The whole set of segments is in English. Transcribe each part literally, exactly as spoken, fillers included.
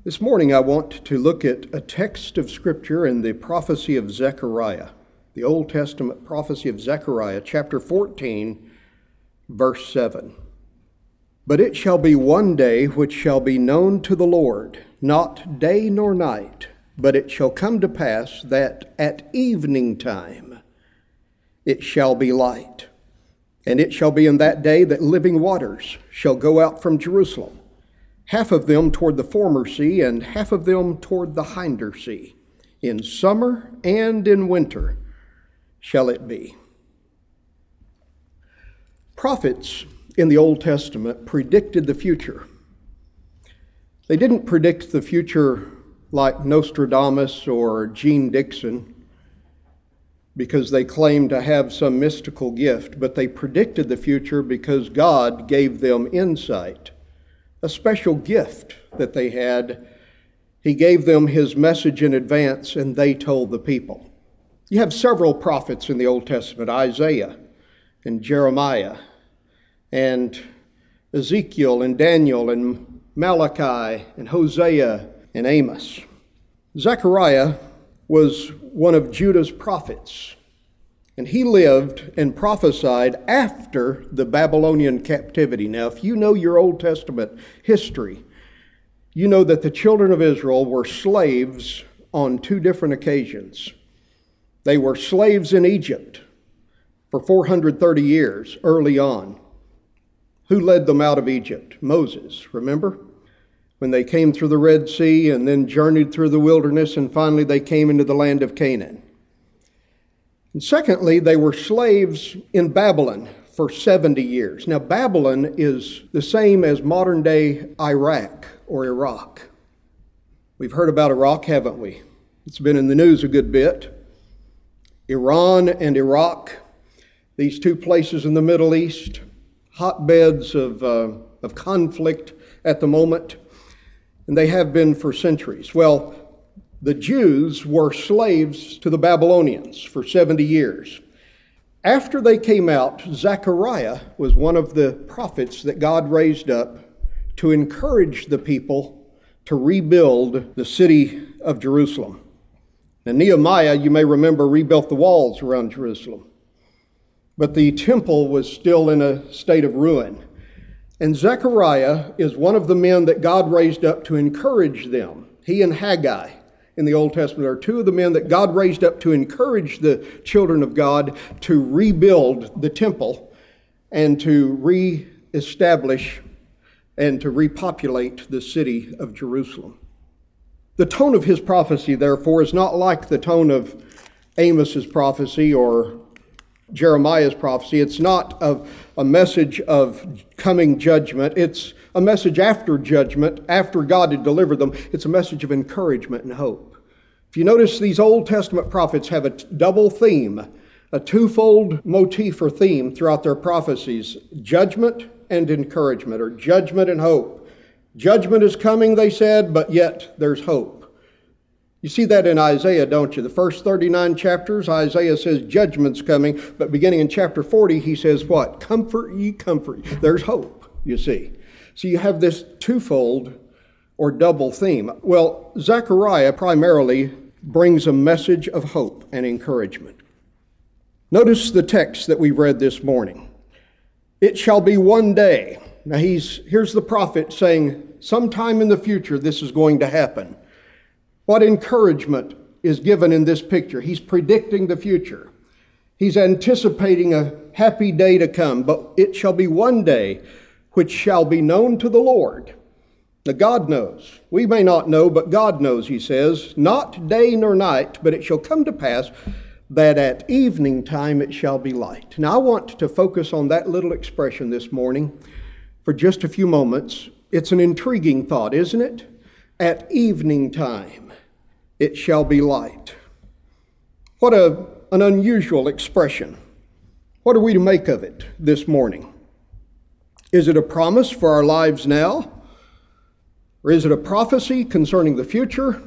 This morning I want to look at a text of Scripture in the prophecy of Zechariah, the Old Testament prophecy of Zechariah, chapter fourteen, verse seven. But it shall be one day which shall be known to the Lord, not day nor night, but it shall come to pass that at evening time it shall be light. And it shall be in that day that living waters shall go out from Jerusalem, half of them toward the former sea, and half of them toward the hinder sea. In summer and in winter shall it be. Prophets in the Old Testament predicted the future. They didn't predict the future like Nostradamus or Gene Dixon because they claimed to have some mystical gift, but they predicted the future because God gave them insight, a special gift that they had. He gave them his message in advance, and they told the people. You have several prophets in the Old Testament, Isaiah and Jeremiah and Ezekiel and Daniel and Malachi and Hosea and Amos. Zechariah was one of Judah's prophets, and he lived and prophesied after the Babylonian captivity. Now, if you know your Old Testament history, you know that the children of Israel were slaves on two different occasions. They were slaves in Egypt for four hundred thirty years early on. Who led them out of Egypt? Moses, remember? When they came through the Red Sea and then journeyed through the wilderness, and finally they came into the land of Canaan. And secondly, they were slaves in Babylon for seventy years. Now, Babylon is the same as modern-day Iraq or Iraq. We've heard about Iraq, haven't we? It's been in the news a good bit. Iran and Iraq, these two places in the Middle East, hotbeds of, uh, of conflict at the moment, and they have been for centuries. Well, the Jews were slaves to the Babylonians for seventy years. After they came out, Zechariah was one of the prophets that God raised up to encourage the people to rebuild the city of Jerusalem. Now, Nehemiah, you may remember, rebuilt the walls around Jerusalem, but the temple was still in a state of ruin. And Zechariah is one of the men that God raised up to encourage them. He and Haggai in the Old Testament are two of the men that God raised up to encourage the children of God to rebuild the temple and to reestablish and to repopulate the city of Jerusalem. The tone of his prophecy, therefore, is not like the tone of Amos's prophecy or Jeremiah's prophecy. It's not a, a message of coming judgment. It's a message after judgment, after God had delivered them. It's a message of encouragement and hope. If you notice, these Old Testament prophets have a t- double theme, a twofold motif or theme throughout their prophecies: judgment and encouragement, or judgment and hope. Judgment is coming, they said, but yet there's hope. You see that in Isaiah, don't you? The first thirty-nine chapters, Isaiah says judgment's coming, but beginning in chapter forty, he says what? Comfort ye, comfort ye. There's hope, you see. So you have this twofold or double theme. Well, Zechariah primarily brings a message of hope and encouragement. Notice the text that we read this morning. It shall be one day. Now he's here's the prophet saying sometime in the future this is going to happen. What encouragement is given in this picture? He's predicting the future. He's anticipating a happy day to come, but it shall be one day which shall be known to the Lord. Now God knows. We may not know, but God knows, he says, not day nor night, but it shall come to pass that at evening time it shall be light. Now I want to focus on that little expression this morning for just a few moments. It's an intriguing thought, isn't it? At evening time it shall be light. What a, an unusual expression. What are we to make of it this morning? Is it a promise for our lives now? Or is it a prophecy concerning the future?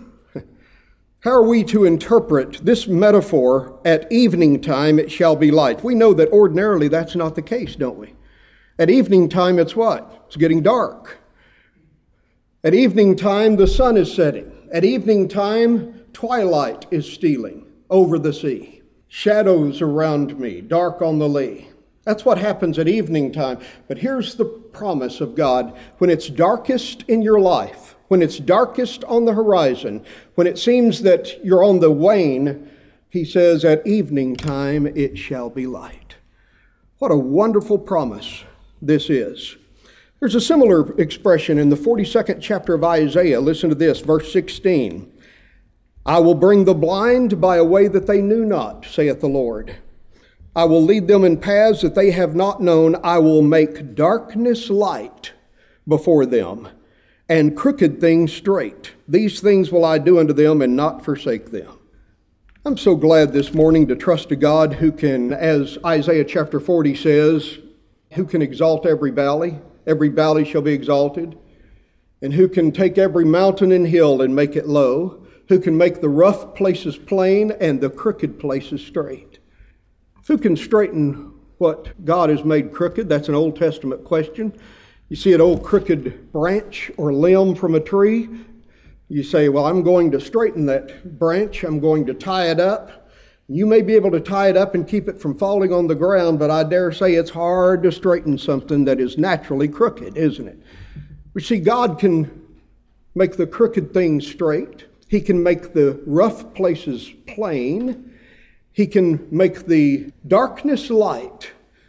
How are we to interpret this metaphor, at evening time it shall be light? We know that ordinarily that's not the case, don't we? At evening time it's what? It's getting dark. At evening time, the sun is setting. At evening time, twilight is stealing over the sea. Shadows around me, dark on the lee. That's what happens at evening time. But here's the promise of God. When it's darkest in your life, when it's darkest on the horizon, when it seems that you're on the wane, he says, at evening time it shall be light. What a wonderful promise this is. There's a similar expression in the forty-second chapter of Isaiah. Listen to this, verse sixteen. I will bring the blind by a way that they knew not, saith the Lord. I will lead them in paths that they have not known. I will make darkness light before them, and crooked things straight. These things will I do unto them, and not forsake them. I'm so glad this morning to trust a God who can, as Isaiah chapter forty says, who can exalt every valley. Every valley shall be exalted. And who can take every mountain and hill and make it low. Who can make the rough places plain and the crooked places straight. Who can straighten what God has made crooked? That's an Old Testament question. You see an old crooked branch or limb from a tree. You say, well, I'm going to straighten that branch. I'm going to tie it up. You may be able to tie it up and keep it from falling on the ground, but I dare say it's hard to straighten something that is naturally crooked, isn't it? We see God can make the crooked things straight. He can make the rough places plain. He can make the darkness light.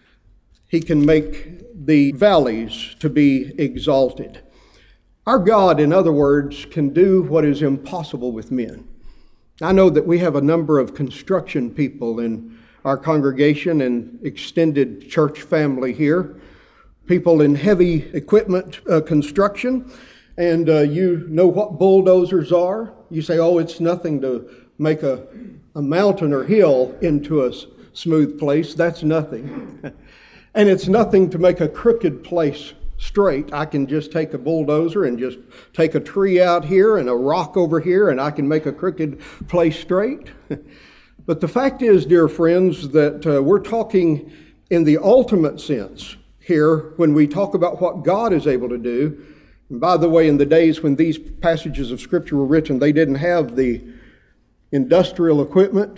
He can make the valleys to be exalted. Our God, in other words, can do what is impossible with men. I know that we have a number of construction people in our congregation and extended church family here, people in heavy equipment uh, construction, and uh, you know what bulldozers are. You say, oh, it's nothing to make a, a mountain or hill into a s- smooth place. That's nothing. And it's nothing to make a crooked place straight. I can just take a bulldozer and just take a tree out here and a rock over here, and I can make a crooked place straight. But the fact is, dear friends, that uh, we're talking in the ultimate sense here when we talk about what God is able to do. And by the way, in the days when these passages of Scripture were written, they didn't have the industrial equipment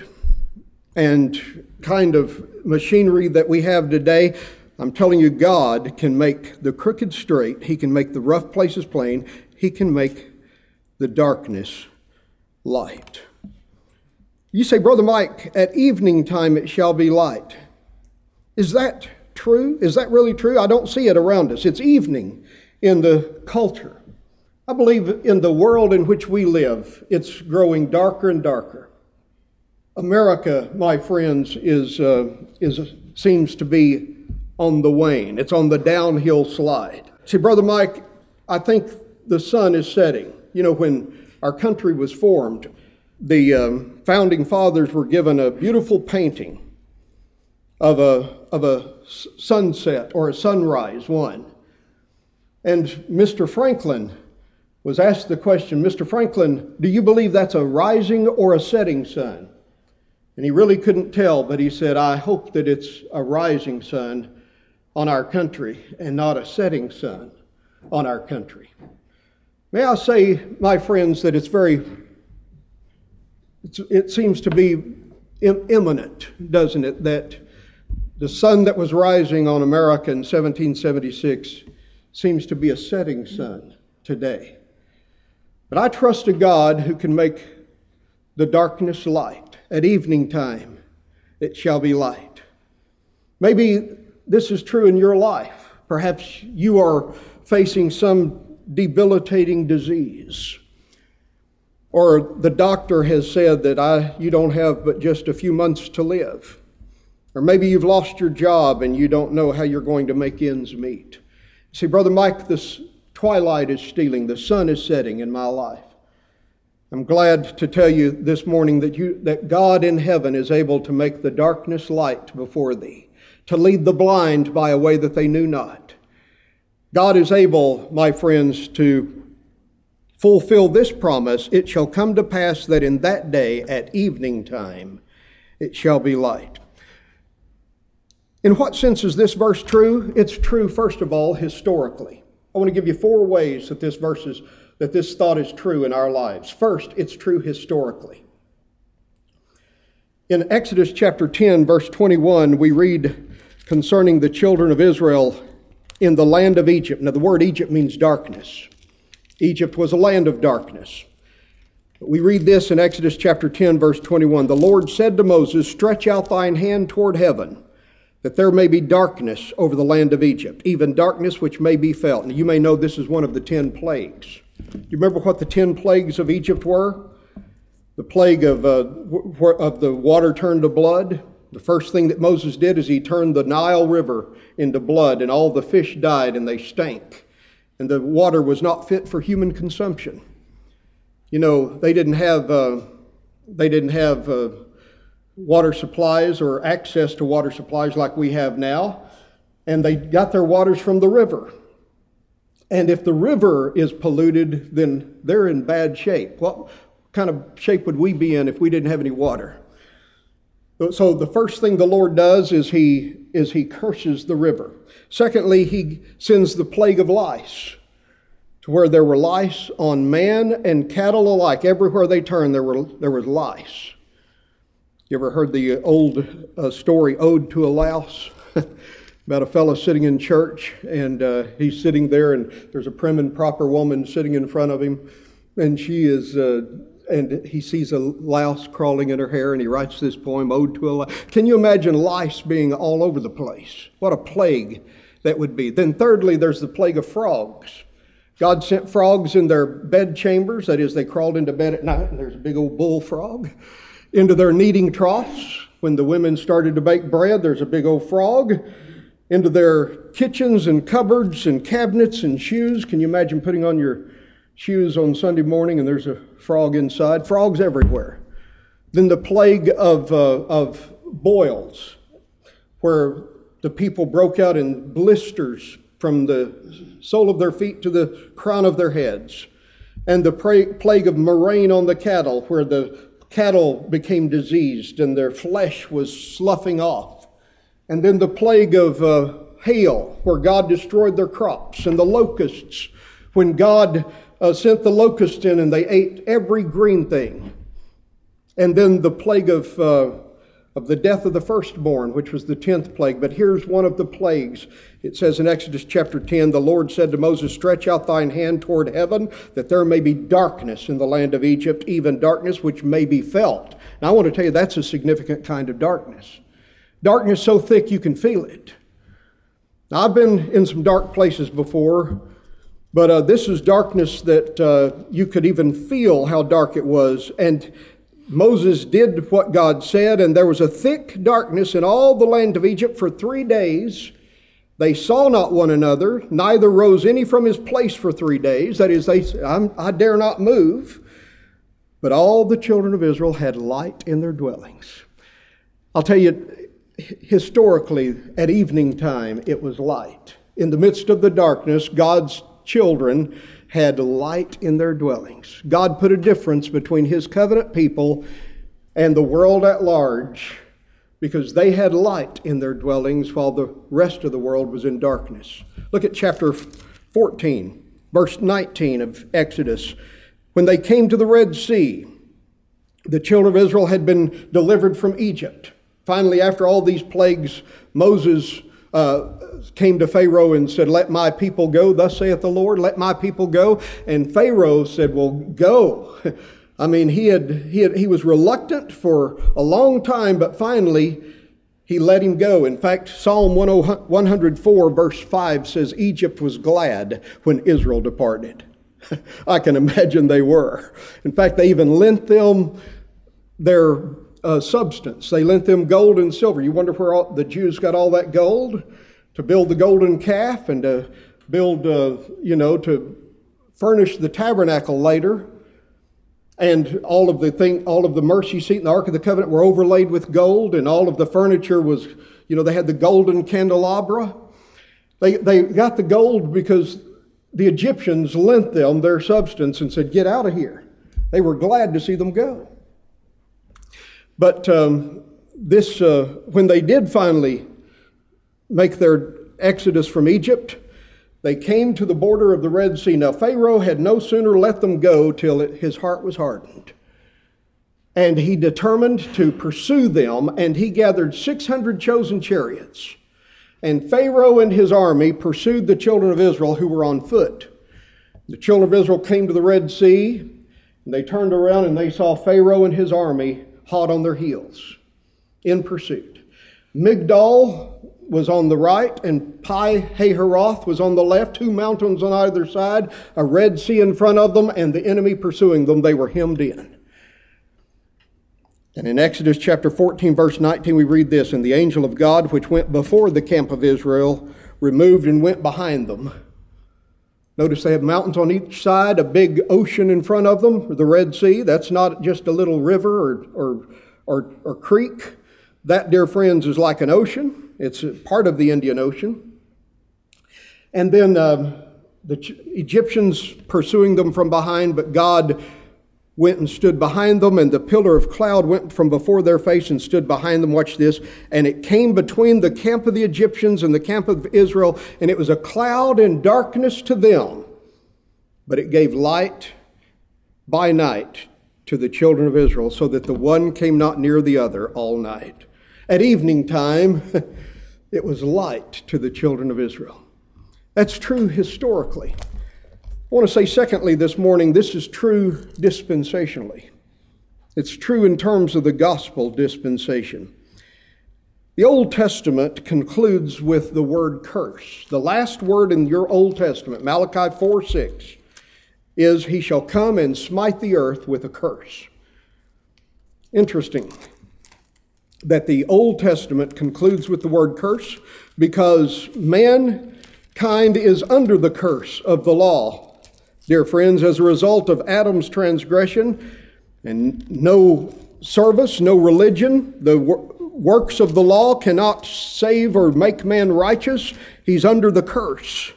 and kind of machinery that we have today. I'm telling you, God can make the crooked straight. He can make the rough places plain. He can make the darkness light. You say, Brother Mike, at evening time it shall be light. Is that true? Is that really true? I don't see it around us. It's evening in the culture. I believe in the world in which we live, it's growing darker and darker. America, my friends, is uh, is seems to be on the wane. It's on the downhill slide. See, Brother Mike, I think the sun is setting. You know, when our country was formed, the um, founding fathers were given a beautiful painting of a of a sunset or a sunrise, one. And Mister Franklin was asked the question, Mister Franklin, do you believe that's a rising or a setting sun? And he really couldn't tell, but he said, I hope that it's a rising sun on our country and not a setting sun on our country. May I say, my friends, that it's very, it's, it seems to be im- imminent, doesn't it, that the sun that was rising on America in seventeen seventy-six seems to be a setting sun today. But I trust a God who can make the darkness light. At evening time, it shall be light. Maybe this is true in your life. Perhaps you are facing some debilitating disease. Or the doctor has said that I, you don't have but just a few months to live. Or maybe you've lost your job and you don't know how you're going to make ends meet. See, Brother Mike, this twilight is stealing. The sun is setting in my life. I'm glad to tell you this morning that you that God in heaven is able to make the darkness light before thee, to lead the blind by a way that they knew not. God is able, my friends, to fulfill this promise. It shall come to pass that in that day at evening time it shall be light. In what sense is this verse true? It's true, first of all, historically. I want to give you four ways that this verse is that this thought is true in our lives. First, it's true historically. In Exodus chapter ten, verse twenty-one, we read concerning the children of Israel in the land of Egypt. Now, the word Egypt means darkness. Egypt was a land of darkness. We read this in Exodus chapter ten, verse twenty-one. The Lord said to Moses, stretch out thine hand toward heaven, that there may be darkness over the land of Egypt, even darkness which may be felt. And you may know this is one of the ten plagues. You remember what the ten plagues of Egypt were? The plague of, uh, of the water turned to blood. The first thing that Moses did is he turned the Nile River into blood, and all the fish died and they stank. And the water was not fit for human consumption. You know, they didn't have uh, they didn't have uh, water supplies or access to water supplies like we have now, and they got their waters from the river. And if the river is polluted, then they're in bad shape. What kind of shape would we be in if we didn't have any water? So the first thing the Lord does is he is he curses the river. Secondly, he sends the plague of lice, to where there were lice on man and cattle alike. Everywhere they turned, there were there was lice. You ever heard the old uh, story, Ode to a Louse? About a fellow sitting in church, and uh, he's sitting there, and there's a prim and proper woman sitting in front of him, and she is, uh, and he sees a louse crawling in her hair, and he writes this poem, Ode to a Louse. Can you imagine lice being all over the place? What a plague that would be. Then thirdly, there's the plague of frogs. God sent frogs in their bed chambers, that is, they crawled into bed at night, and there's a big old bullfrog, into their kneading troughs. When the women started to bake bread, there's a big old frog. Into their kitchens and cupboards and cabinets and shoes. Can you imagine putting on your shoes on Sunday morning and there's a frog inside? Frogs everywhere. Then the plague of, uh, of boils, where the people broke out in blisters from the sole of their feet to the crown of their heads. And the pra- plague of murrain on the cattle, where the cattle became diseased and their flesh was sloughing off. And then the plague of uh, hail, where God destroyed their crops, and the locusts, when God uh, sent the locusts in and they ate every green thing. And then the plague of uh, of the death of the firstborn, which was the tenth plague. But here's one of the plagues. It says in Exodus chapter ten, the Lord said to Moses, stretch out thine hand toward heaven, that there may be darkness in the land of Egypt, even darkness which may be felt. Now I want to tell you, that's a significant kind of darkness. Darkness so thick you can feel it. Now, I've been in some dark places before, but uh, this is darkness that uh, you could even feel how dark it was. And Moses did what God said, and there was a thick darkness in all the land of Egypt for three days. They saw not one another, neither rose any from his place for three days. That is, they said, I'm, I dare not move. But all the children of Israel had light in their dwellings. I'll tell you, historically, at evening time, it was light. In the midst of the darkness, God's children had light in their dwellings. God put a difference between his covenant people and the world at large, because they had light in their dwellings while the rest of the world was in darkness. Look at chapter fourteen, verse nineteen of Exodus. When they came to the Red Sea, the children of Israel had been delivered from Egypt. Finally, after all these plagues, Moses uh, came to Pharaoh and said, let my people go, thus saith the Lord, let my people go. And Pharaoh said, well, go. I mean, he had, he had he was reluctant for a long time, but finally he let him go. In fact, Psalm one oh four verse five says, Egypt was glad when Israel departed. I can imagine they were. In fact, they even lent them their Uh, substance. They lent them gold and silver. You wonder where all, the Jews got all that gold? To build the golden calf and to build, uh, you know, to furnish the tabernacle later. And all of the thing, all of the mercy seat and the Ark of the Covenant were overlaid with gold, and all of the furniture was, you know, they had the golden candelabra. They they got the gold because the Egyptians lent them their substance and said, get out of here. They were glad to see them go. But um, this, uh, when they did finally make their exodus from Egypt, they came to the border of the Red Sea. Now Pharaoh had no sooner let them go till it, his heart was hardened. And he determined to pursue them, and he gathered six hundred chosen chariots. And Pharaoh and his army pursued the children of Israel who were on foot. The children of Israel came to the Red Sea, and they turned around and they saw Pharaoh and his army hot on their heels in pursuit. Migdol was on the right, and Pi Hahiroth was on the left, two mountains on either side, a Red Sea in front of them, and the enemy pursuing them. They were hemmed in. And in Exodus chapter fourteen, verse nineteen, we read this, "And the angel of God, which went before the camp of Israel, removed and went behind them." Notice they have mountains on each side, a big ocean in front of them, the Red Sea. That's not just a little river or, or, or, or creek. That, dear friends, is like an ocean. It's a part of the Indian Ocean. And then uh, the Egyptians pursuing them from behind, but God went and stood behind them, and the pillar of cloud went from before their face and stood behind them. Watch this. "And it came between the camp of the Egyptians and the camp of Israel, and it was a cloud and darkness to them, but it gave light by night to the children of Israel, so that the one came not near the other all night." At evening time, it was light to the children of Israel. That's true historically. I want to say, secondly, this morning, this is true dispensationally. It's true in terms of the gospel dispensation. The Old Testament concludes with the word curse. The last word in your Old Testament, Malachi four six, is, "He shall come and smite the earth with a curse." Interesting that the Old Testament concludes with the word curse, because mankind is under the curse of the law. Dear friends, as a result of Adam's transgression and no service, no religion, the works of the law cannot save or make man righteous. He's under the curse.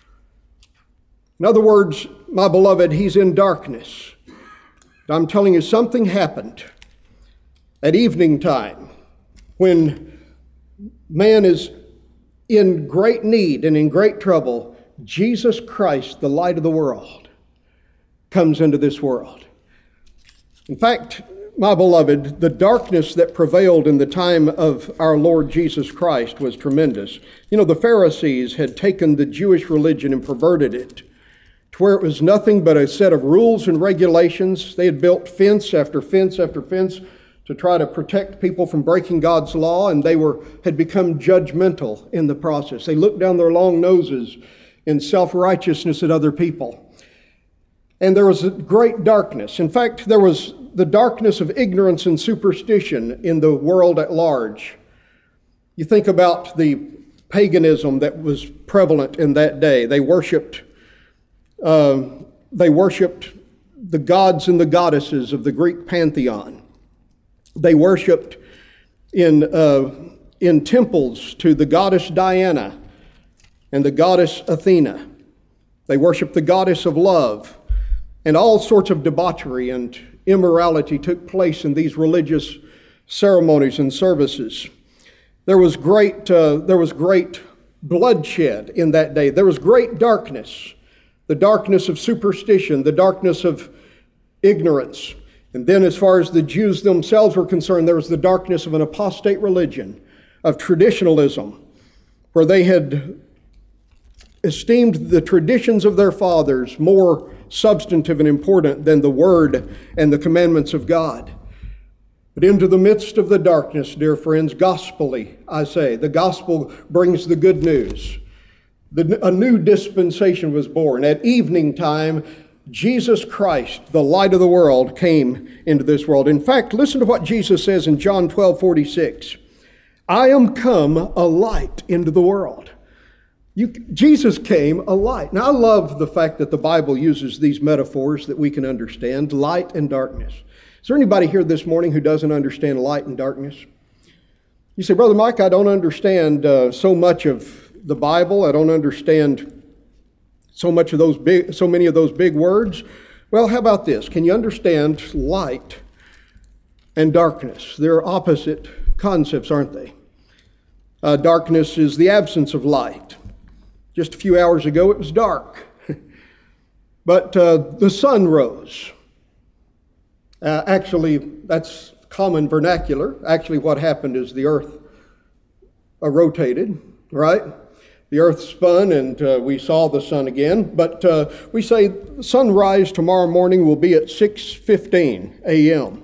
In other words, my beloved, he's in darkness. I'm telling you, something happened at evening time when man is in great need and in great trouble. Jesus Christ, the light of the world, comes into this world. In fact, my beloved, the darkness that prevailed in the time of our Lord Jesus Christ was tremendous. You know, the Pharisees had taken the Jewish religion and perverted it to where it was nothing but a set of rules and regulations. They had built fence after fence after fence to try to protect people from breaking God's law, and they were had become judgmental in the process. They looked down their long noses in self-righteousness at other people. And there was a great darkness. In fact, there was the darkness of ignorance and superstition in the world at large. You think about the paganism that was prevalent in that day. They worshipped, uh, they worshipped the gods and the goddesses of the Greek pantheon. They worshipped in uh, in temples to the goddess Diana and the goddess Athena. They worshiped the goddess of love, and all sorts of debauchery and immorality took place in these religious ceremonies and services. There was great, uh, there was great bloodshed in that day. There was great darkness, the darkness of superstition, the darkness of ignorance. And then as far as the Jews themselves were concerned, there was the darkness of an apostate religion, of traditionalism, where they had esteemed the traditions of their fathers more substantive and important than the Word and the commandments of God. But into the midst of the darkness, dear friends, gospelly, I say, the gospel brings the good news. The, a new dispensation was born. At evening time, Jesus Christ, the light of the world, came into this world. In fact, listen to what Jesus says in John twelve forty-six. "I am come a light into the world." You, Jesus came a light. Now, I love the fact that the Bible uses these metaphors that we can understand, light and darkness. Is there anybody here this morning who doesn't understand light and darkness? You say, "Brother Mike, I don't understand uh, so much of the Bible. I don't understand so much of those big, so many of those big words." Well, how about this? Can you understand light and darkness? They're opposite concepts, aren't they? Uh, darkness is the absence of light. Just a few hours ago, it was dark. But uh, the sun rose. Uh, actually, that's common vernacular. Actually, what happened is the earth uh, rotated, right? The earth spun and uh, we saw the sun again. But uh, we say sunrise tomorrow morning will be at six fifteen a.m.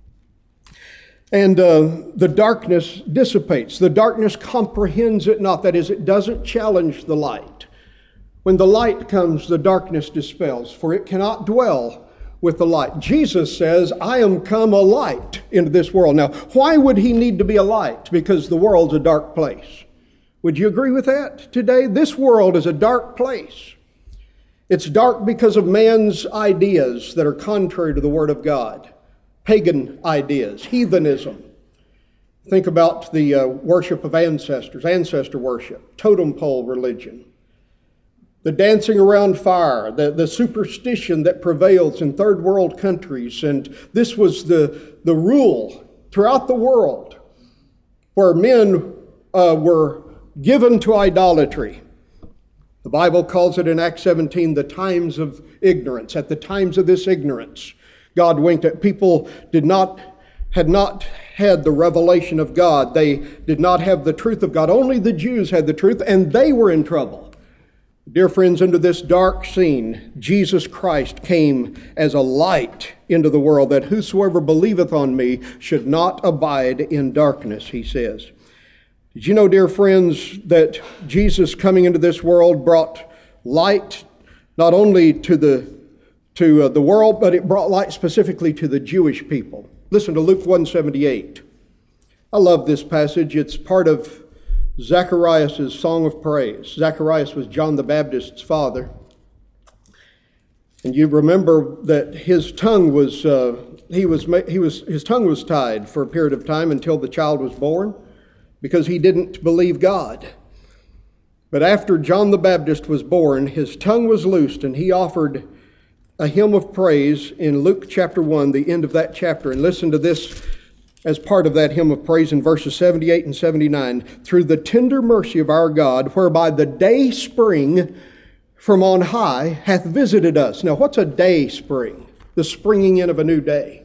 And uh, the darkness dissipates. The darkness comprehends it not. That is, it doesn't challenge the light. When the light comes, the darkness dispels, for it cannot dwell with the light. Jesus says, I am come a light into this world. Now, why would he need to be a light? Because the world's a dark place. Would you agree with that today? This world is a dark place. It's dark because of man's ideas that are contrary to the Word of God. Pagan ideas, heathenism. Think about the uh, worship of ancestors, ancestor worship, totem pole religion. The dancing around fire, the, the superstition that prevails in third world countries. And this was the, the rule throughout the world where men uh, were given to idolatry. The Bible calls it in Acts seventeen the times of ignorance. At the times of this ignorance, God winked at people did not had not had the revelation of God. They did not have the truth of God. Only the Jews had the truth, and they were in trouble. Dear friends, into this dark scene, Jesus Christ came as a light into the world, that whosoever believeth on me should not abide in darkness, he says. Did you know, dear friends, that Jesus coming into this world brought light not only to the to uh, the world, but it brought light specifically to the Jewish people. Listen to Luke one seventy-eight. I love this passage. It's part of Zacharias' song of praise. Zacharias was John the Baptist's father. And you remember that his tongue was uh, he was he was his tongue was tied for a period of time until the child was born, because he didn't believe God. But after John the Baptist was born, his tongue was loosed, and he offered a hymn of praise in Luke chapter one, the end of that chapter. And listen to this as part of that hymn of praise in verses seventy-eight and seventy-nine. Through the tender mercy of our God, whereby the day spring from on high hath visited us. Now, what's a day spring? The springing in of a new day.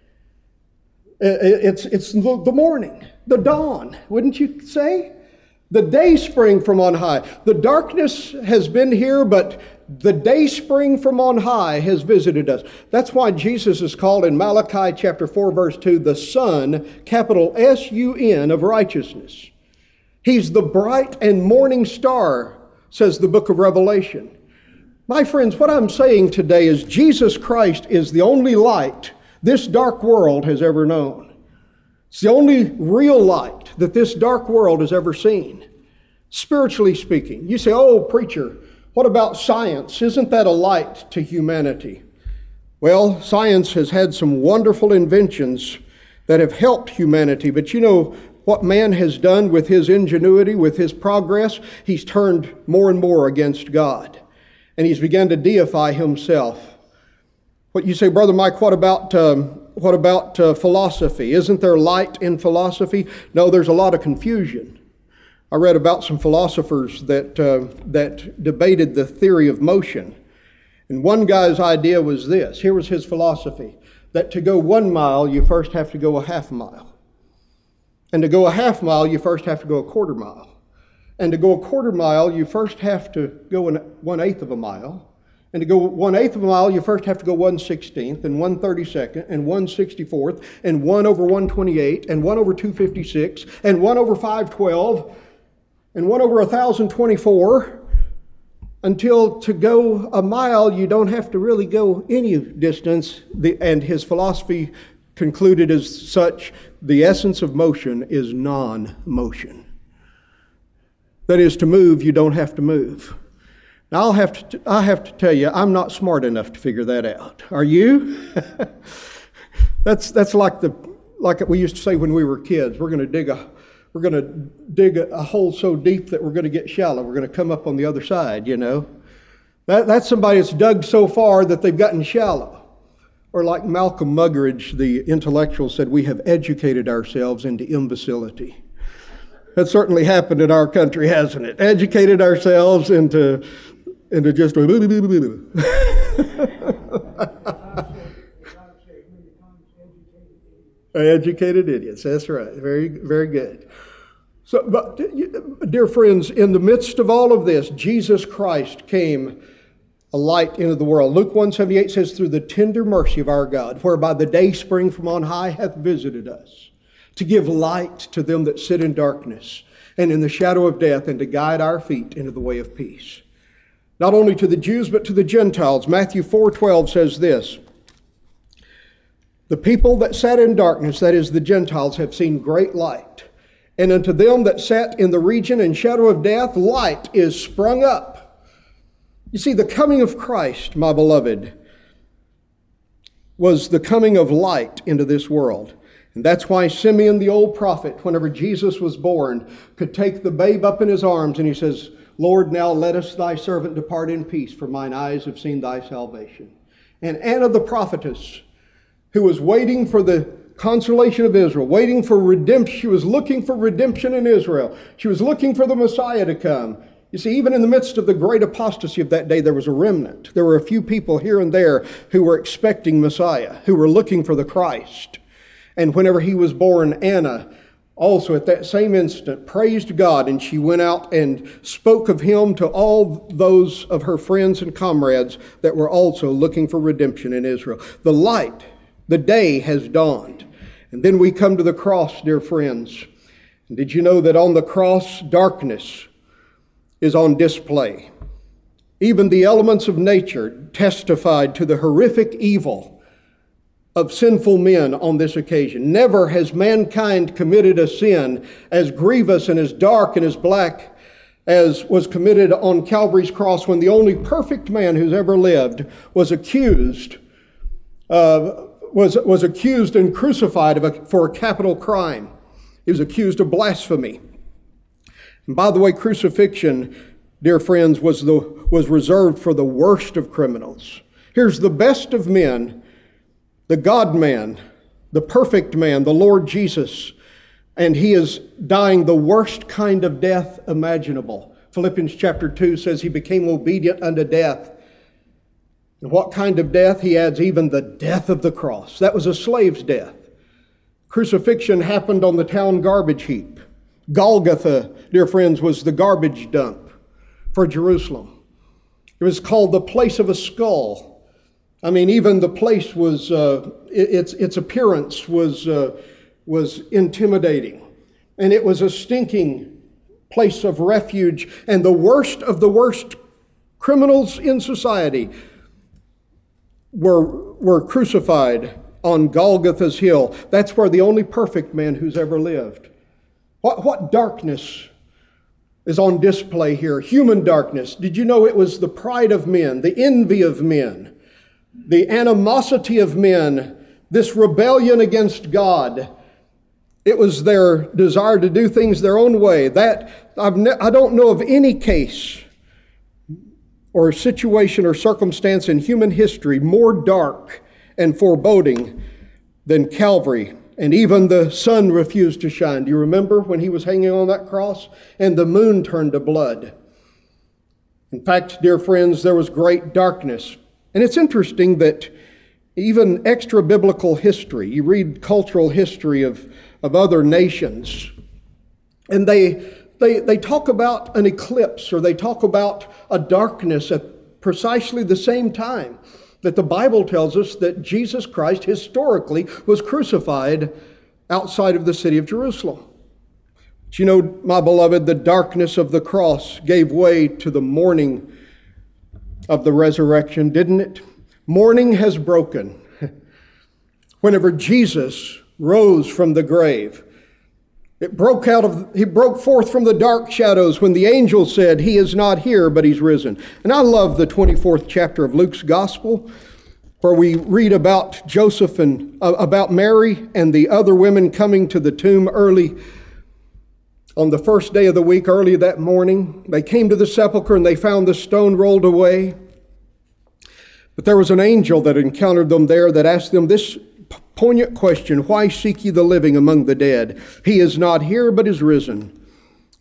It's, it's the morning, the dawn, wouldn't you say? The day spring from on high. The darkness has been here, but the day spring from on high has visited us. That's why Jesus is called in Malachi chapter four, verse two, the Sun, capital S U N, of righteousness. He's the bright and morning star, says the book of Revelation. My friends, what I'm saying today is Jesus Christ is the only light this dark world has ever known. It's the only real light that this dark world has ever seen, spiritually speaking. You say, oh, preacher, what about science? Isn't that a light to humanity? Well, science has had some wonderful inventions that have helped humanity, but you know what man has done with his ingenuity, with his progress? He's turned more and more against God, and he's begun to deify himself. What you say, Brother Mike, what about um, what about uh, philosophy? Isn't there light in philosophy? No, there's a lot of confusion. I read about some philosophers that uh, that debated the theory of motion. And one guy's idea was this. Here was his philosophy, that to go one mile, you first have to go a half mile. And to go a half mile, you first have to go a quarter mile. And to go a quarter mile, you first have to go an one-eighth of a mile. And to go one-eighth of a mile, you first have to go one-sixteenth, and one-thirty-second, and one-sixty-fourth, and one over one twenty-eight, and one over two fifty-six, and one over five twelve, and one over one thousand twenty-four, until to go a mile, you don't have to really go any distance. The, and his philosophy concluded as such, the essence of motion is non-motion. That is, to move, you don't have to move. Now, I'll have to, I have to tell you, I'm not smart enough to figure that out. Are you? that's that's like the like we used to say when we were kids. We're going to dig a we're going to dig a, a hole so deep that we're going to get shallow. We're going to come up on the other side. You know, that that's somebody that's dug so far that they've gotten shallow. Or like Malcolm Muggeridge, the intellectual, said, we have educated ourselves into imbecility. That's certainly happened in our country, hasn't it? Educated ourselves into, into just educated idiots. That's right. Very, very good. So, but, dear friends, in the midst of all of this, Jesus Christ came a light into the world. Luke one seventy-eight says, through the tender mercy of our God, whereby the day spring from on high hath visited us, to give light to them that sit in darkness and in the shadow of death, and to guide our feet into the way of peace. Not only to the Jews, but to the Gentiles. Matthew four twelve says this, the people that sat in darkness, that is the Gentiles, have seen great light. And unto them that sat in the region and shadow of death, light is sprung up. You see, the coming of Christ, my beloved, was the coming of light into this world. And that's why Simeon, the old prophet, whenever Jesus was born, could take the babe up in his arms and he says, Lord, now lettest thy servant depart in peace, for mine eyes have seen thy salvation. And Anna the prophetess, who was waiting for the consolation of Israel, waiting for redemption, she was looking for redemption in Israel. She was looking for the Messiah to come. You see, even in the midst of the great apostasy of that day, there was a remnant. There were a few people here and there who were expecting Messiah, who were looking for the Christ. And whenever he was born, Anna also at that same instant praised God, and she went out and spoke of him to all those of her friends and comrades that were also looking for redemption in Israel. The light, the day has dawned. And then we come to the cross, dear friends. And did you know that on the cross, darkness is on display? Even the elements of nature testified to the horrific evil of sinful men on this occasion. Never has mankind committed a sin as grievous and as dark and as black as was committed on Calvary's cross, when the only perfect man who's ever lived was accused uh, was, was accused and crucified of a, for a capital crime. He was accused of blasphemy. And by the way, crucifixion, dear friends, was the was reserved for the worst of criminals. Here's the best of men, the God-man, the perfect man, the Lord Jesus, and he is dying the worst kind of death imaginable. Philippians chapter two says he became obedient unto death. And what kind of death? He adds, even the death of the cross. That was a slave's death. Crucifixion happened on the town garbage heap. Golgotha, dear friends, was the garbage dump for Jerusalem. It was called the place of a skull. I mean, even the place was, uh, its its appearance was, uh, was intimidating. And it was a stinking place of refuge. And the worst of the worst criminals in society were, were crucified on Golgotha's hill. That's where the only perfect man who's ever lived. What, what darkness is on display here? Human darkness. Did you know it was the pride of men, the envy of men, the animosity of men, this rebellion against God? It was their desire to do things their own way. That I've ne- I don't know of any case or situation or circumstance in human history more dark and foreboding than Calvary. And even the sun refused to shine. Do you remember when he was hanging on that cross? And the moon turned to blood. In fact, dear friends, there was great darkness. And it's interesting that even extra-biblical history, you read cultural history of, of other nations, and they, they, they talk about an eclipse, or they talk about a darkness at precisely the same time that the Bible tells us that Jesus Christ historically was crucified outside of the city of Jerusalem. But you know, my beloved, the darkness of the cross gave way to the morning of the resurrection, didn't it? Morning has broken. Whenever Jesus rose from the grave, it broke out of, he broke forth from the dark shadows when the angel said, he is not here, but he's risen. And I love the twenty-fourth chapter of Luke's gospel, where we read about Joseph and uh, about Mary and the other women coming to the tomb early on the first day of the week, early that morning. They came to the sepulchre and they found the stone rolled away. But there was an angel that encountered them there that asked them this poignant question, why seek ye the living among the dead? He is not here, but is risen.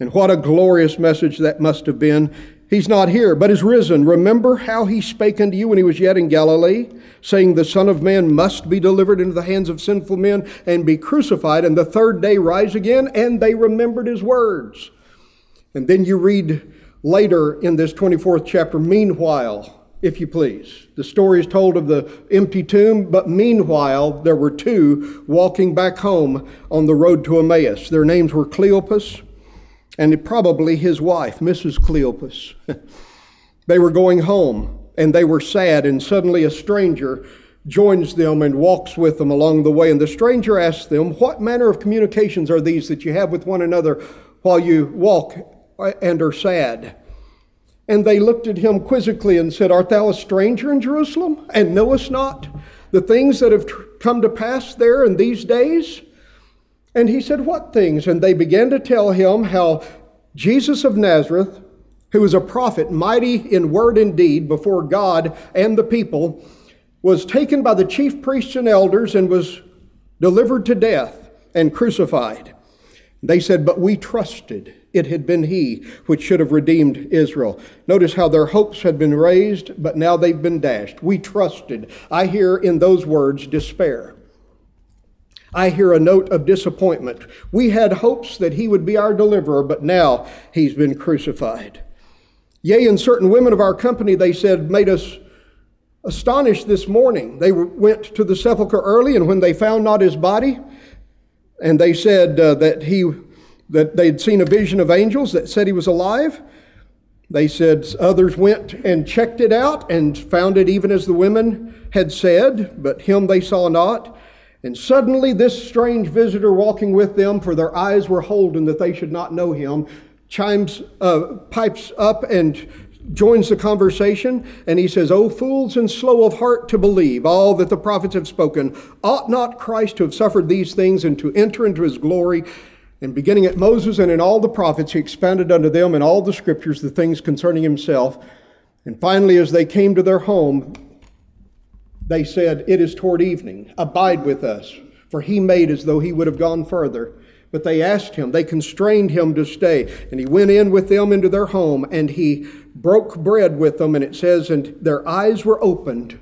And what a glorious message that must have been. He's not here, but is risen. Remember how he spake unto you when he was yet in Galilee, saying, the Son of Man must be delivered into the hands of sinful men and be crucified, and the third day rise again. And they remembered his words. And then you read later in this twenty-fourth chapter, meanwhile, if you please. The story is told of the empty tomb, but meanwhile, there were two walking back home on the road to Emmaus. Their names were Cleopas and probably his wife, Missus Cleopas. They were going home, and they were sad, and suddenly a stranger joins them and walks with them along the way. And the stranger asks them, what manner of communications are these that you have with one another while you walk and are sad? And they looked at him quizzically and said, art thou a stranger in Jerusalem, and knowest not the things that have come to pass there in these days? And he said, what things? And they began to tell him how Jesus of Nazareth, who was a prophet, mighty in word and deed before God and the people, was taken by the chief priests and elders and was delivered to death and crucified. They said, but we trusted it had been he which should have redeemed Israel. Notice how their hopes had been raised, but now they've been dashed. We trusted. I hear in those words despair. I hear a note of disappointment. We had hopes that he would be our deliverer, but now he's been crucified. Yea, and certain women of our company, they said, made us astonished this morning. They went to the sepulchre early, and when they found not his body, and they said uh, that he that they'd seen a vision of angels that said he was alive. They said others went and checked it out and found it even as the women had said, but him they saw not. And suddenly this strange visitor walking with them, for their eyes were holden that they should not know him, chimes, uh, pipes up and joins the conversation. And he says, O fools and slow of heart to believe all that the prophets have spoken, ought not Christ to have suffered these things and to enter into his glory? And beginning at Moses and in all the prophets, he expounded unto them in all the scriptures the things concerning himself. And finally, as they came to their home, they said, it is toward evening. Abide with us. For he made as though he would have gone further. But they asked him, they constrained him to stay. And he went in with them into their home, and he broke bread with them. And it says, and their eyes were opened,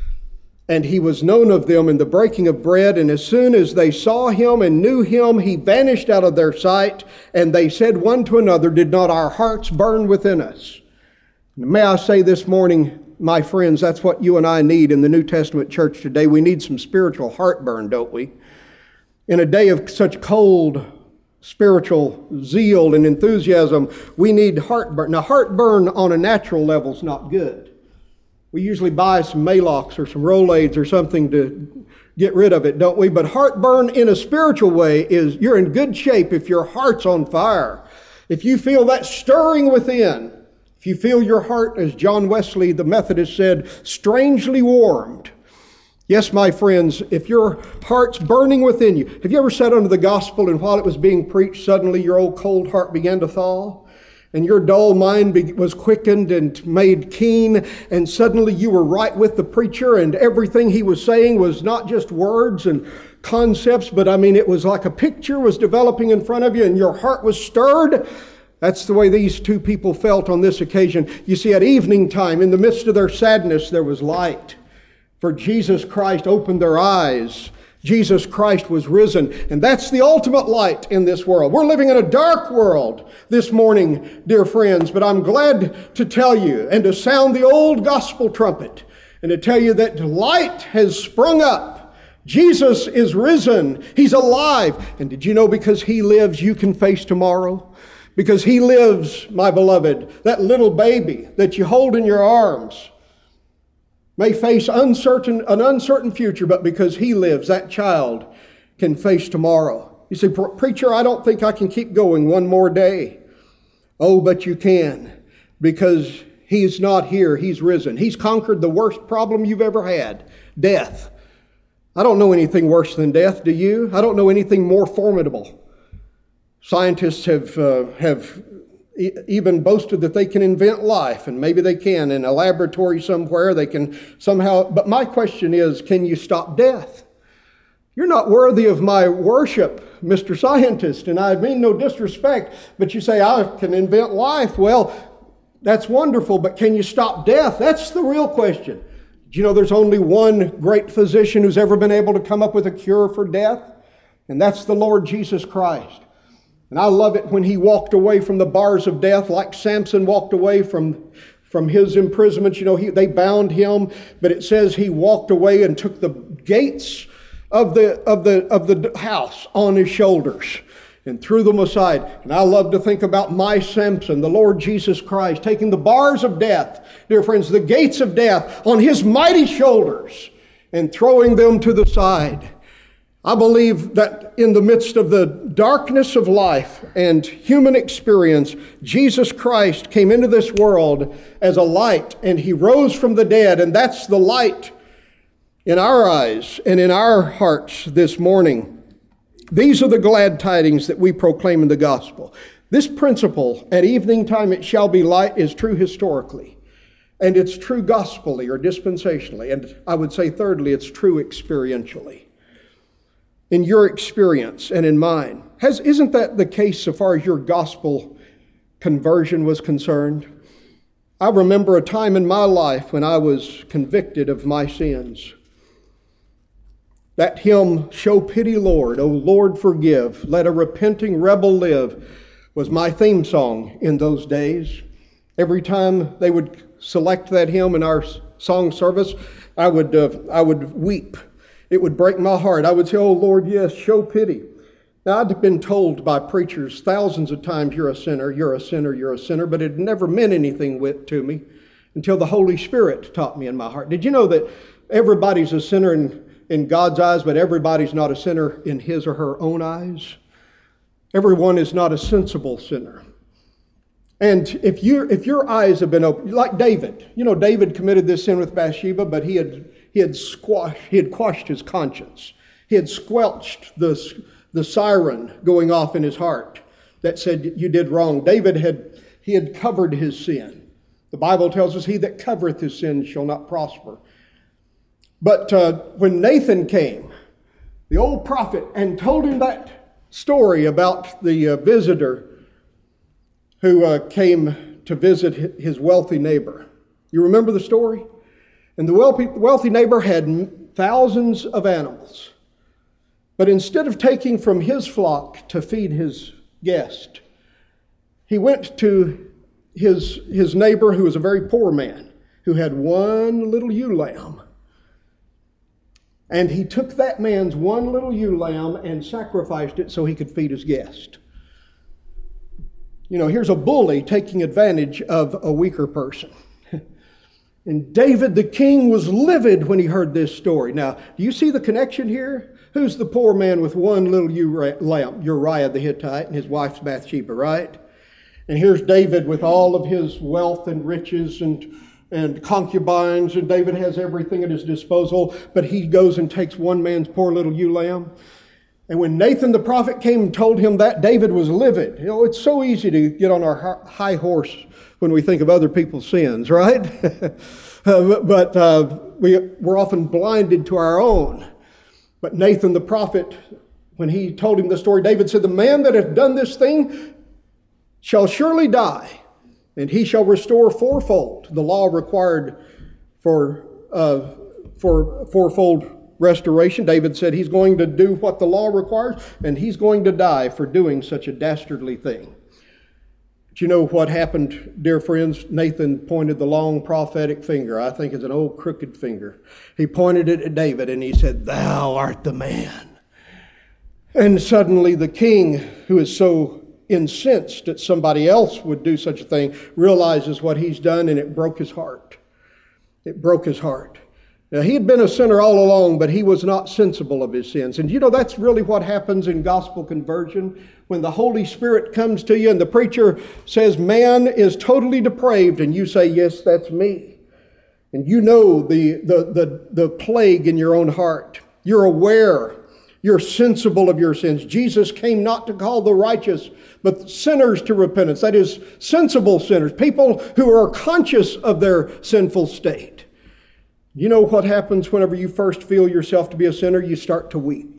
and he was known of them in the breaking of bread. And as soon as they saw him and knew him, he vanished out of their sight. And they said one to another, did not our hearts burn within us? And may I say this morning, my friends, that's what you and I need in the New Testament church today. We need some spiritual heartburn, don't we? In a day of such cold spiritual zeal and enthusiasm, we need heartburn. Now, heartburn on a natural level is not good. We usually buy some Maalox or some Rolaids or something to get rid of it, don't we? But heartburn in a spiritual way is you're in good shape if your heart's on fire. If you feel that stirring within, if you feel your heart, as John Wesley, the Methodist, said, strangely warmed. Yes, my friends, if your heart's burning within you, have you ever sat under the gospel and while it was being preached, suddenly your old cold heart began to thaw? And your dull mind was quickened and made keen, and suddenly you were right with the preacher, and everything he was saying was not just words and concepts, but I mean, it was like a picture was developing in front of you, and your heart was stirred. That's the way these two people felt on this occasion. You see, at evening time, in the midst of their sadness, there was light. For Jesus Christ opened their eyes. Jesus Christ was risen. And that's the ultimate light in this world. We're living in a dark world this morning, dear friends, but I'm glad to tell you and to sound the old gospel trumpet and to tell you that light has sprung up. Jesus is risen. He's alive. And did you know because he lives, you can face tomorrow? Because he lives, my beloved, that little baby that you hold in your arms may face uncertain, an uncertain future, but because he lives, that child can face tomorrow. You say, preacher, I don't think I can keep going one more day. Oh, but you can, because he's not here, he's risen. He's conquered the worst problem you've ever had, death. I don't know anything worse than death, do you? I don't know anything more formidable. Scientists have uh, have e- even boasted that they can invent life, and maybe they can in a laboratory somewhere. They can somehow. But my question is, can you stop death? You're not worthy of my worship, Mister Scientist, and I mean no disrespect, but you say, I can invent life. Well, that's wonderful, but can you stop death? That's the real question. Do you know there's only one great physician who's ever been able to come up with a cure for death? And that's the Lord Jesus Christ. And I love it when he walked away from the bars of death like Samson walked away from, from his imprisonment. You know, he, they bound him, but it says he walked away and took the gates of the of the of the house on his shoulders and threw them aside. And I love to think about my Samson, the Lord Jesus Christ, taking the bars of death, dear friends, the gates of death on his mighty shoulders and throwing them to the side. I believe that in the midst of the darkness of life and human experience, Jesus Christ came into this world as a light, and he rose from the dead, and that's the light in our eyes and in our hearts this morning. These are the glad tidings that we proclaim in the gospel. This principle, at evening time it shall be light, is true historically, and it's true gospelly or dispensationally, and I would say thirdly, it's true experientially. In your experience and in mine. Has, isn't that the case so far as your gospel conversion was concerned? I remember a time in my life when I was convicted of my sins. That hymn, Show Pity, Lord, O Lord, forgive, let a repenting rebel live, was my theme song in those days. Every time they would select that hymn in our song service, I would, uh, I would weep. It would break my heart. I would say, oh Lord, yes, show pity. Now, I'd been told by preachers thousands of times, you're a sinner, you're a sinner, you're a sinner, but it never meant anything with, to me until the Holy Spirit taught me in my heart. Did you know that everybody's a sinner in, in God's eyes, but everybody's not a sinner in his or her own eyes? Everyone is not a sensible sinner. And if you if your eyes have been opened, like David, you know, David committed this sin with Bathsheba, but he had he had squashed, he had quashed his conscience. He had squelched the, the siren going off in his heart that said you did wrong. David had he had covered his sin. The Bible tells us, he that covereth his sin shall not prosper. But uh, when Nathan came, the old prophet, and told him that story about the uh, visitor who uh, came to visit his wealthy neighbor. You remember the story? And the wealthy, wealthy neighbor had thousands of animals. But instead of taking from his flock to feed his guest, he went to his, his neighbor, who was a very poor man, who had one little ewe lamb. And he took that man's one little ewe lamb and sacrificed it so he could feed his guest. You know, here's a bully taking advantage of a weaker person. And David the king was livid when he heard this story. Now, do you see the connection here? Who's the poor man with one little ewe lamb? Uriah the Hittite and his wife's Bathsheba, right? And here's David with all of his wealth and riches and, and concubines, and David has everything at his disposal, but he goes and takes one man's poor little ewe lamb. And when Nathan the prophet came and told him that, David was livid. You know, it's so easy to get on our high horse when we think of other people's sins, right? uh, but uh, we, we're often blinded to our own. But Nathan the prophet, when he told him the story, David said, the man that hath done this thing shall surely die, and he shall restore fourfold. The law required for, uh, for fourfold restoration. David said he's going to do what the law requires, and he's going to die for doing such a dastardly thing. But you know what happened, dear friends? Nathan pointed the long prophetic finger. I think it's an old crooked finger. He pointed it at David and he said, thou art the man. And suddenly the king, who is so incensed that somebody else would do such a thing, realizes what he's done, and it broke his heart. It broke his heart. Now, he had been a sinner all along, but he was not sensible of his sins. And you know, that's really what happens in gospel conversion. When the Holy Spirit comes to you and the preacher says, man is totally depraved, and you say, yes, that's me. And you know the, the, the, the plague in your own heart. You're aware. You're sensible of your sins. Jesus came not to call the righteous, but sinners to repentance. That is, sensible sinners, people who are conscious of their sinful state. You know what happens whenever you first feel yourself to be a sinner? You start to weep.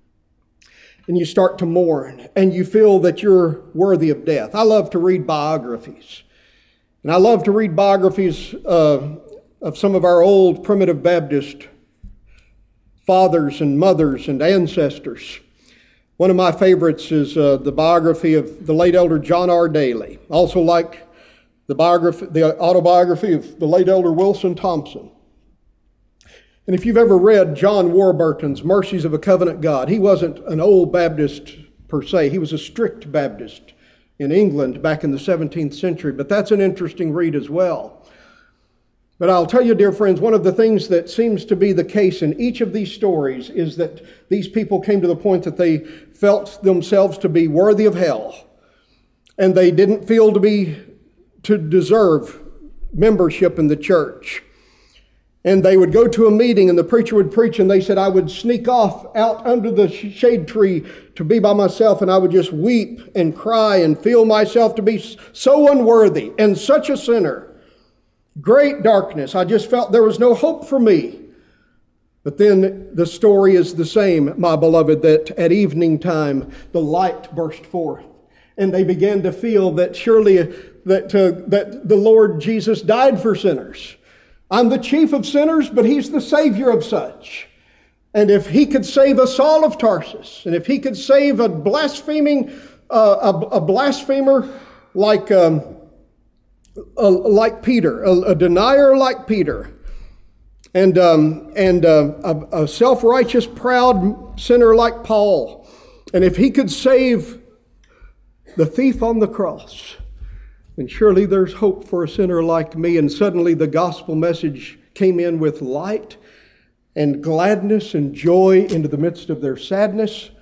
And you start to mourn. And you feel that you're worthy of death. I love to read biographies. And I love to read biographies uh, of some of our old primitive Baptist fathers and mothers and ancestors. One of my favorites is uh, the biography of the late elder John R. Daly. I also like the biography, the autobiography of the late elder Wilson Thompson. And if you've ever read John Warburton's Mercies of a Covenant God, he wasn't an old Baptist per se. He was a strict Baptist in England back in the seventeenth century. But that's an interesting read as well. But I'll tell you, dear friends, one of the things that seems to be the case in each of these stories is that these people came to the point that they felt themselves to be worthy of hell. And they didn't feel to be, to deserve membership in the church. And they would go to a meeting and the preacher would preach and they said, I would sneak off out under the shade tree to be by myself and I would just weep and cry and feel myself to be so unworthy and such a sinner. Great darkness. I just felt there was no hope for me. But then the story is the same, my beloved, that at evening time the light burst forth and they began to feel that surely that, uh, that the Lord Jesus died for sinners. I'm the chief of sinners, but he's the savior of such. And if he could save a Saul of Tarsus, and if he could save a blaspheming, uh, a, a blasphemer like um, uh, like Peter, a, a denier like Peter, and um, and uh, a, a self-righteous, proud sinner like Paul, and if he could save the thief on the cross, and surely there's hope for a sinner like me. And suddenly the gospel message came in with light and gladness and joy into the midst of their sadness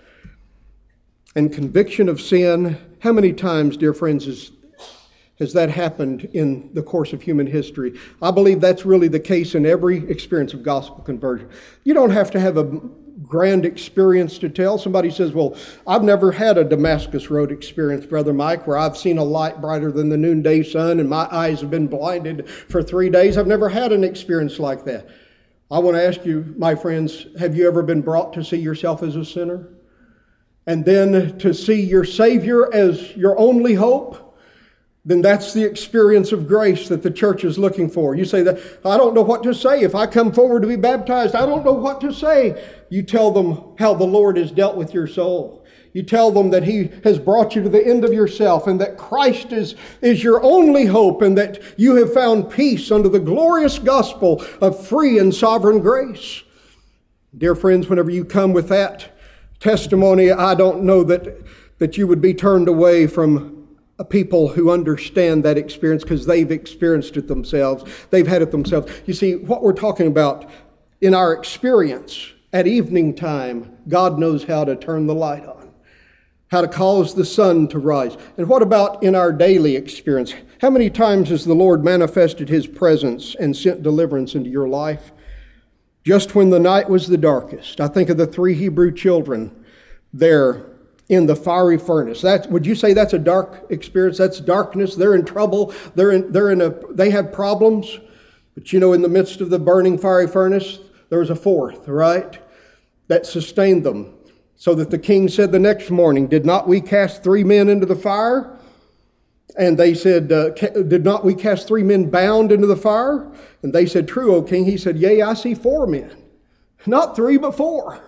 and conviction of sin. How many times, dear friends, has, has that happened in the course of human history? I believe that's really the case in every experience of gospel conversion. You don't have to have a grand experience to tell. Somebody says, well, I've never had a Damascus Road experience, Brother Mike, where I've seen a light brighter than the noonday sun and my eyes have been blinded for three days. I've never had an experience like that. I want to ask you, my friends, have you ever been brought to see yourself as a sinner? And then to see your Savior as your only hope? Then that's the experience of grace that the church is looking for. You say that, I don't know what to say. If I come forward to be baptized, I don't know what to say. You tell them how the Lord has dealt with your soul. You tell them that he has brought you to the end of yourself and that Christ is, is your only hope and that you have found peace under the glorious gospel of free and sovereign grace. Dear friends, whenever you come with that testimony, I don't know that, that you would be turned away from people who understand that experience because they've experienced it themselves. They've had it themselves. You see, what we're talking about in our experience at evening time, God knows how to turn the light on, how to cause the sun to rise. And what about in our daily experience? How many times has the Lord manifested his presence and sent deliverance into your life? Just when the night was the darkest. I think of the three Hebrew children there in the fiery furnace. That, would you say that's a dark experience? That's darkness. They're in trouble. They're in, they're in a, they have problems. But you know, in the midst of the burning fiery furnace, there was a fourth, right? That sustained them. So that the king said the next morning, did not we cast three men into the fire? And they said, uh, did not we cast three men bound into the fire? And they said, true, O king. He said, yea, I see four men. Not three, but four.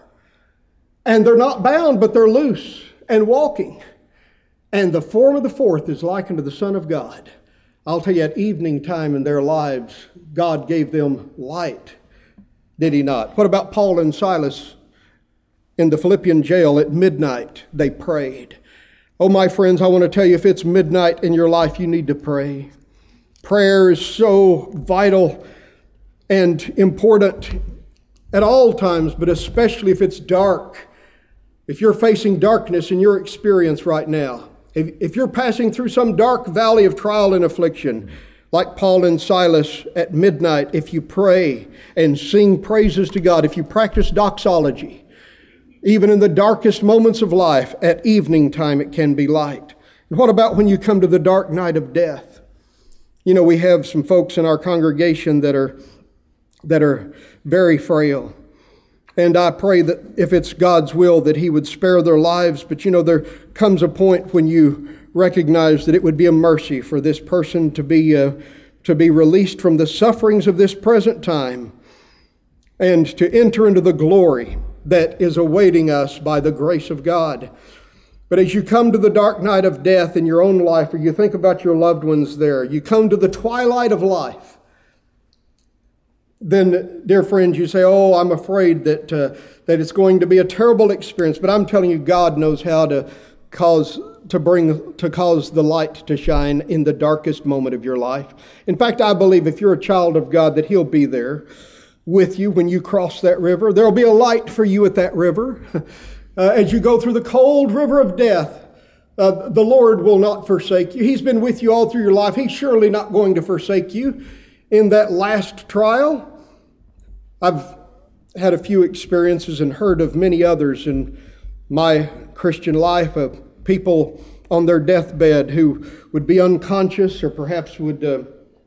And they're not bound, but they're loose and walking. And the form of the fourth is likened to the Son of God. I'll tell you, at evening time in their lives, God gave them light. Did he not? What about Paul and Silas in the Philippian jail at midnight? They prayed. Oh, my friends, I want to tell you, if it's midnight in your life, you need to pray. Prayer is so vital and important at all times, but especially if it's dark. If you're facing darkness in your experience right now, if, if you're passing through some dark valley of trial and affliction, like Paul and Silas at midnight, if you pray and sing praises to God, if you practice doxology, even in the darkest moments of life, at evening time it can be light. And what about when you come to the dark night of death? You know, we have some folks in our congregation that are that are very frail. And I pray that if it's God's will that he would spare their lives. But you know, there comes a point when you recognize that it would be a mercy for this person to be uh, to be released from the sufferings of this present time and to enter into the glory that is awaiting us by the grace of God. But as you come to the dark night of death in your own life, or you think about your loved ones there, you come to the twilight of life, then, dear friends, you say, oh, I'm afraid that uh, that it's going to be a terrible experience. But I'm telling you, God knows how to cause to bring to cause the light to shine in the darkest moment of your life. In fact, I believe if you're a child of God, that he'll be there with you when you cross that river. There'll be a light for you at that river. Uh, as you go through the cold river of death, uh, the Lord will not forsake you. He's been with you all through your life. He's surely not going to forsake you in that last trial. I've had a few experiences and heard of many others in my Christian life of people on their deathbed who would be unconscious or perhaps would uh,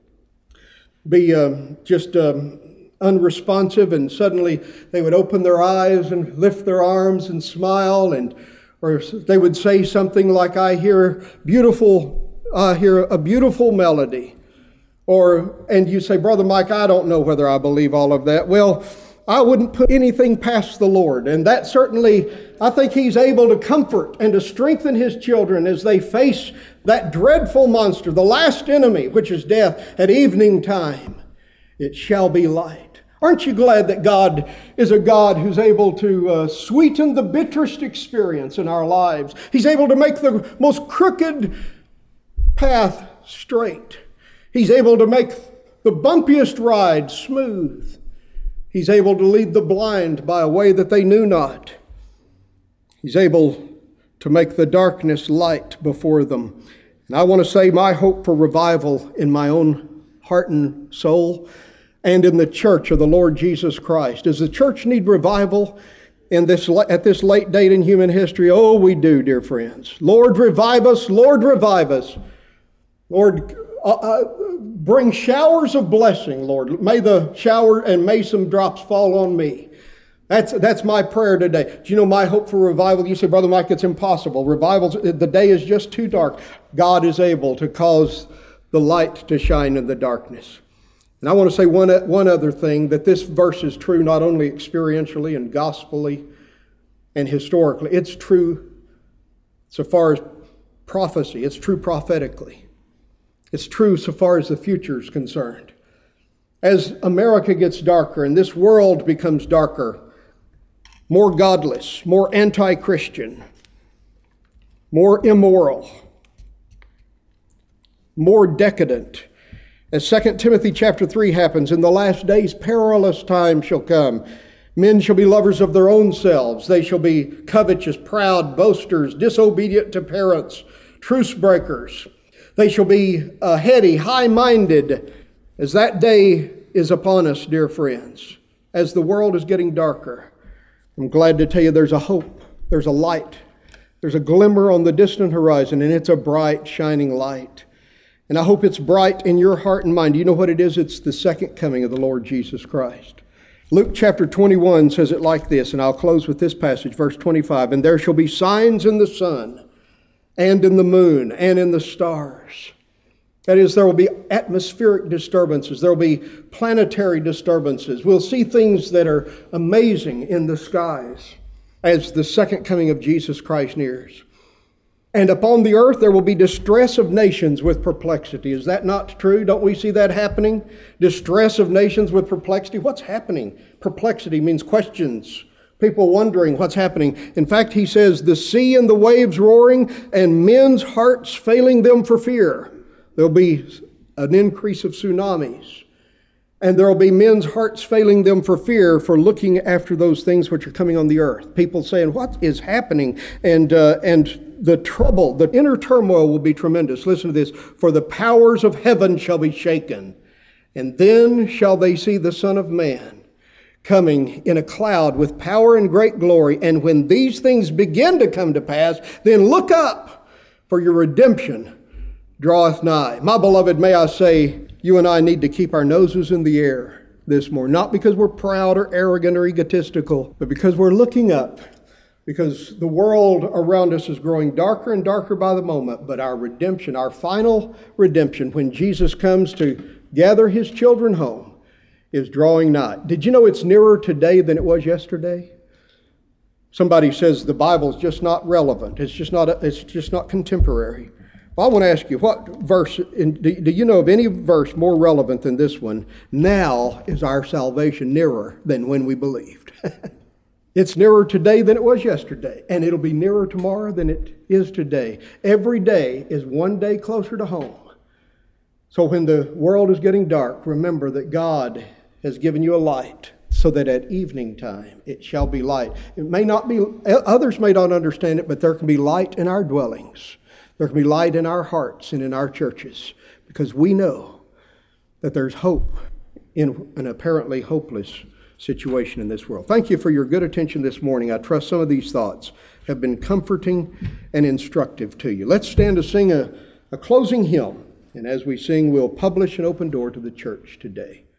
be uh, just um, unresponsive, and suddenly they would open their eyes and lift their arms and smile, and or they would say something like, I hear beautiful, I hear a beautiful melody. Or, and you say, Brother Mike, I don't know whether I believe all of that. Well, I wouldn't put anything past the Lord. And that certainly, I think he's able to comfort and to strengthen his children as they face that dreadful monster, the last enemy, which is death, at evening time. It shall be light. Aren't you glad that God is a God who's able to uh, sweeten the bitterest experience in our lives? He's able to make the most crooked path straight. He's able to make the bumpiest ride smooth. He's able to lead the blind by a way that they knew not. He's able to make the darkness light before them. And I want to say my hope for revival in my own heart and soul and in the church of the Lord Jesus Christ. Does the church need revival in this at this late date in human history? Oh, we do, dear friends. Lord, revive us. Lord, revive us. Lord, Uh, uh, bring showers of blessing, Lord. May the shower and may some drops fall on me. That's that's my prayer today. Do you know my hope for revival? You say, Brother Mike, it's impossible. Revival, the day is just too dark. God is able to cause the light to shine in the darkness. And I want to say one, one other thing, that this verse is true not only experientially and gospelly and historically. It's true so far as prophecy. It's true prophetically. It's true so far as the future is concerned. As America gets darker and this world becomes darker, more godless, more anti-Christian, more immoral, more decadent. As Second Timothy chapter three happens, in the last days perilous times shall come. Men shall be lovers of their own selves. They shall be covetous, proud, boasters, disobedient to parents, truce breakers. They shall be uh, heady, high-minded, as that day is upon us, dear friends, as the world is getting darker. I'm glad to tell you there's a hope, there's a light, there's a glimmer on the distant horizon, and it's a bright, shining light. And I hope it's bright in your heart and mind. Do you know what it is? It's the second coming of the Lord Jesus Christ. Luke chapter twenty-one says it like this, and I'll close with this passage, verse twenty-five. And there shall be signs in the sun, and in the moon, and in the stars. That is, there will be atmospheric disturbances. There will be planetary disturbances. We'll see things that are amazing in the skies as the second coming of Jesus Christ nears. And upon the earth there will be distress of nations with perplexity. Is that not true? Don't we see that happening? Distress of nations with perplexity. What's happening? Perplexity means questions. People wondering what's happening. In fact, he says, the sea and the waves roaring, and men's hearts failing them for fear. There'll be an increase of tsunamis. And there'll be men's hearts failing them for fear for looking after those things which are coming on the earth. People saying, what is happening? And uh, and the trouble, the inner turmoil will be tremendous. Listen to this. For the powers of heaven shall be shaken, and then shall they see the Son of Man coming in a cloud with power and great glory. And when these things begin to come to pass, then look up, for your redemption draweth nigh. My beloved, may I say, you and I need to keep our noses in the air this morning. Not because we're proud or arrogant or egotistical, but because we're looking up. Because the world around us is growing darker and darker by the moment, but our redemption, our final redemption, when Jesus comes to gather his children home, is drawing nigh. Did you know it's nearer today than it was yesterday? Somebody says the Bible's just not relevant. It's just not, it's just not contemporary. Well, I want to ask you, what verse, in, do, do you know of any verse more relevant than this one? Now is our salvation nearer than when we believed. It's nearer today than it was yesterday, and it'll be nearer tomorrow than it is today. Every day is one day closer to home. So when the world is getting dark, remember that God has given you a light so that at evening time it shall be light. It may not be, others may not understand it, but there can be light in our dwellings. There can be light in our hearts and in our churches, because we know that there's hope in an apparently hopeless situation in this world. Thank you for your good attention this morning. I trust some of these thoughts have been comforting and instructive to you. Let's stand to sing a, a closing hymn, and as we sing, we'll publish an open door to the church today.